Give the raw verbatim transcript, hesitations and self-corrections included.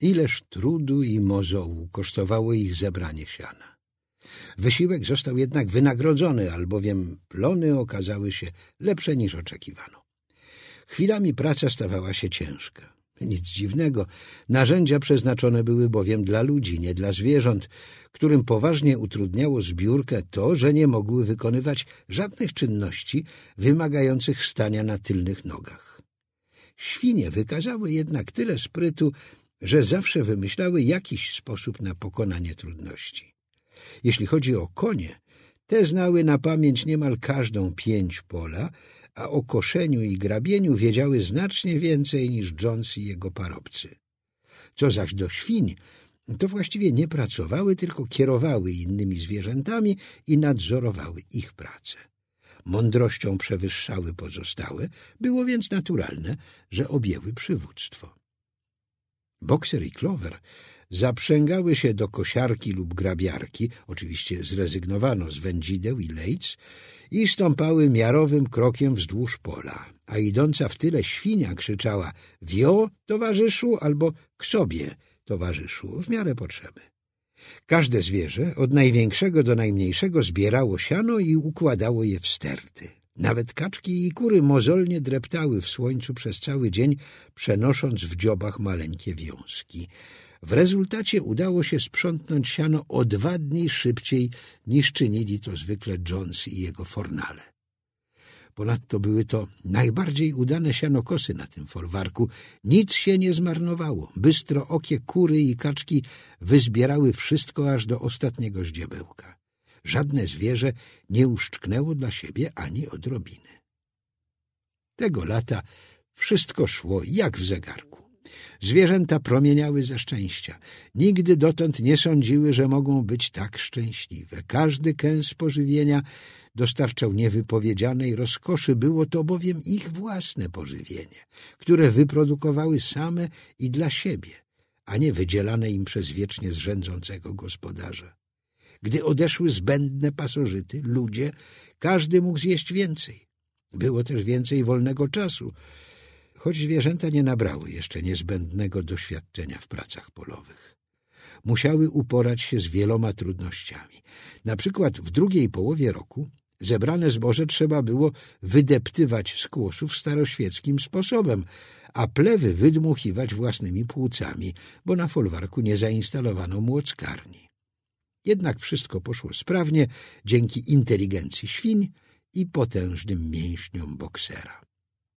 Ileż trudu i mozołu kosztowało ich zebranie siana. Wysiłek został jednak wynagrodzony, albowiem plony okazały się lepsze niż oczekiwano. Chwilami praca stawała się ciężka. Nic dziwnego, narzędzia przeznaczone były bowiem dla ludzi, nie dla zwierząt, którym poważnie utrudniało zbiórkę to, że nie mogły wykonywać żadnych czynności wymagających stania na tylnych nogach. Świnie wykazały jednak tyle sprytu, że zawsze wymyślały jakiś sposób na pokonanie trudności. Jeśli chodzi o konie, te znały na pamięć niemal każdą pięć pola, a o koszeniu i grabieniu wiedziały znacznie więcej niż Jones i jego parobcy. Co zaś do świń, to właściwie nie pracowały, tylko kierowały innymi zwierzętami i nadzorowały ich pracę. Mądrością przewyższały pozostałe, było więc naturalne, że objęły przywództwo. Boxer i Clover zaprzęgały się do kosiarki lub grabiarki, oczywiście zrezygnowano z wędzideł i lejc, i stąpały miarowym krokiem wzdłuż pola, a idąca w tyle świnia krzyczała „wio, towarzyszu” albo „k sobie, towarzyszu”, w miarę potrzeby. Każde zwierzę, od największego do najmniejszego, zbierało siano i układało je w sterty. Nawet kaczki i kury mozolnie dreptały w słońcu przez cały dzień, przenosząc w dziobach maleńkie wiązki. W rezultacie udało się sprzątnąć siano o dwa dni szybciej, niż czynili to zwykle Jones i jego fornale. Ponadto były to najbardziej udane sianokosy na tym folwarku. Nic się nie zmarnowało. Bystrookie kury i kaczki wyzbierały wszystko aż do ostatniego zdziebełka. Żadne zwierzę nie uszczknęło dla siebie ani odrobiny. Tego lata wszystko szło jak w zegarku. Zwierzęta promieniały ze szczęścia. Nigdy dotąd nie sądziły, że mogą być tak szczęśliwe. Każdy kęs pożywienia dostarczał niewypowiedzianej rozkoszy. Było to bowiem ich własne pożywienie, które wyprodukowały same i dla siebie, a nie wydzielane im przez wiecznie zrzędzącego gospodarza. Gdy odeszły zbędne pasożyty, ludzie, każdy mógł zjeść więcej. Było też więcej wolnego czasu, choć zwierzęta nie nabrały jeszcze niezbędnego doświadczenia w pracach polowych. Musiały uporać się z wieloma trudnościami. Na przykład w drugiej połowie roku zebrane zboże trzeba było wydeptywać z kłosów staroświeckim sposobem, a plewy wydmuchiwać własnymi płucami, bo na folwarku nie zainstalowano młockarni. Jednak wszystko poszło sprawnie dzięki inteligencji świń i potężnym mięśniom Boxera.